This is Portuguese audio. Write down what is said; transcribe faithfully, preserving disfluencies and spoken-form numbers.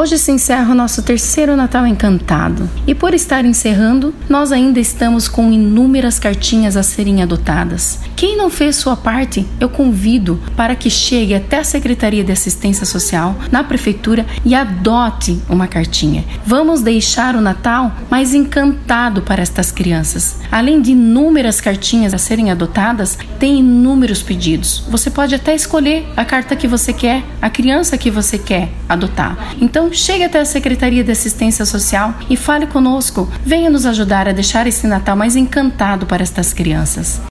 Hoje se encerra o nosso terceiro Natal Encantado. E por estar encerrando, nós ainda estamos com inúmeras cartinhas a serem adotadas. Quem não fez sua parte, eu convido para que chegue até a Secretaria de Assistência Social, na Prefeitura, e adote uma cartinha. Vamos deixar o Natal mais encantado para estas crianças. Além de inúmeras cartinhas a serem adotadas, tem inúmeros pedidos. Você pode até escolher a carta que você quer, a criança que você quer adotar. Então, chegue até a Secretaria de Assistência Social e fale conosco. Venha nos ajudar a deixar esse Natal mais encantado para estas crianças.